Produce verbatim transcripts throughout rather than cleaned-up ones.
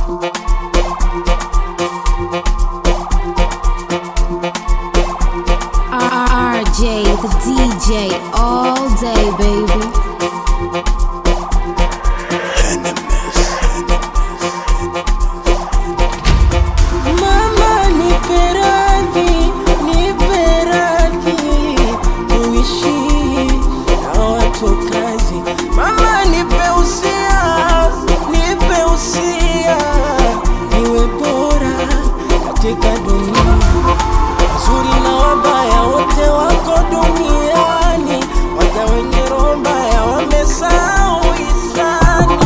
R J, the D J, all day, baby. Mama nipe radhi, nipe radhi, tuishi na watu kazi. Mama nipe usia, nipe usia, niwe bora katika dunia. Wazuri na wabaya wote wako duniani, waja wenye roho mbaya wamesahau hisani.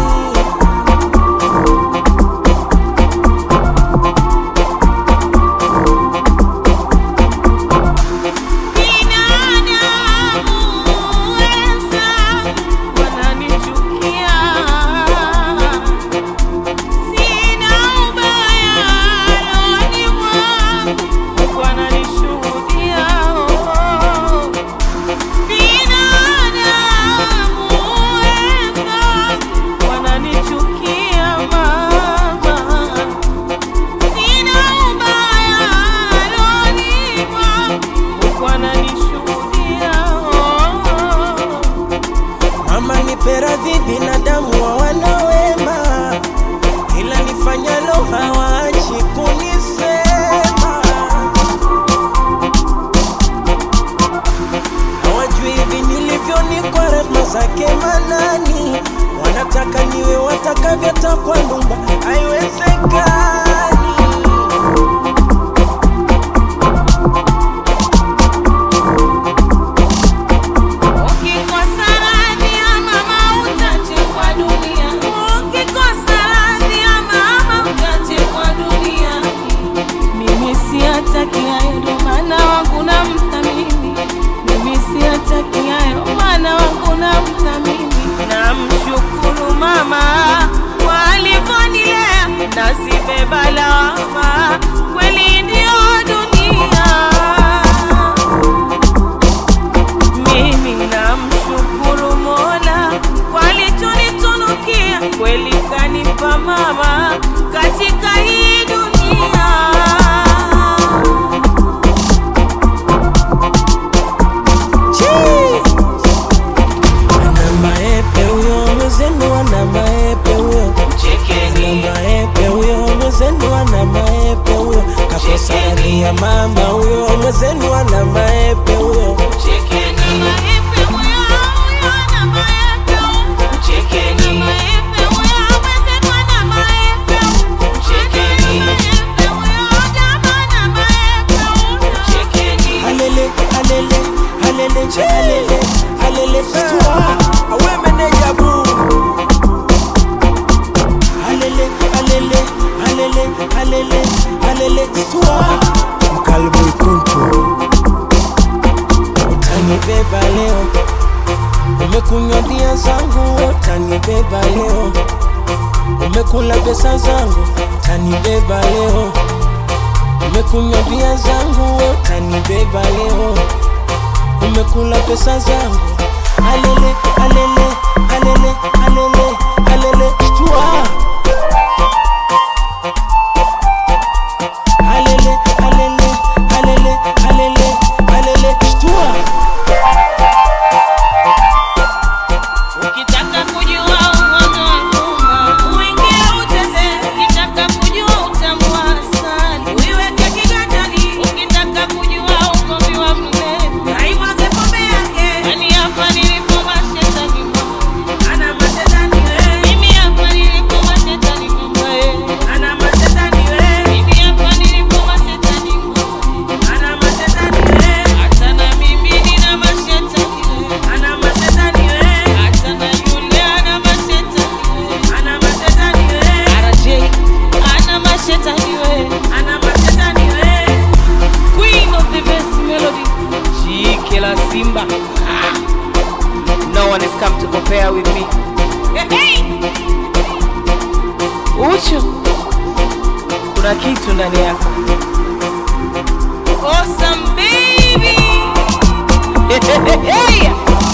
Peradhi binadamu wa wanawema, ila nifanyalo hawaachi kunisema. Hawajui hivi nilivyo ni kwa rehema zake Manani. Wanataka niwe watakavyo takwa ndumba, haiwezekani. Namshukuru mama kwa alivyonilea, nasibeba lawama, kweli ndio dunia. Mimi namshukuru Mola kwa alichonitunukia, kweli kanipa mama katika hii dunia. Na maepe huyo mchekeni, na maepe huyo mwenzenua, na maepe huyo kakosani ya mama huyo mwenzenua, na maepe huyo mchekeni, na maepe huyo na maepe huyo mchekeni, na maepe huyo mwenzenua, na maepe huyo mchekeni, na maepe huyo dama, na maepe huyo mchekeni. Halele halele halele halele halele stua awe meneja boo. Alele, alele, alele, alele, stua mkalbu ikuntu. Utanibeba leo, umekunywa bia zangu. Utanibeba leo, umekula pesa zangu. Utanibeba leo, umekunywa bia zangu. Utanibeba leo, umekula pesa zangu. Alele, alele, alele, alele, alele, stua. Alele, alele, alele, alele, alele, stua. Ukitaka kujua umoto wa ngoma, uingie ucheze. Ukitaka kujua utamu wa asali, uiweke kiganjani. Ukitaka kujua ugomvi wa mlevi, aiwage pombe yake. Kwani hapa nilipo mashetani mmoja, ana mashetani we. Mimi hapa nilipo mashetani mmoja, ana mashetani we. Mimi hapa nilipo mashetani mmoja, ana mashetani we. Hata na mimi nina mashetani we, ana mashetani we. Hata na yule ana mashetani we, ana mashetani we. R J ana mashetani we, ana mashetani we. Queen of the best melody, Jike la Simba. Ah. No one has come to compare with me. Hey, hey. Uchu, kuna kitu ndani yako. Awesome baby. Hey, hey, hey.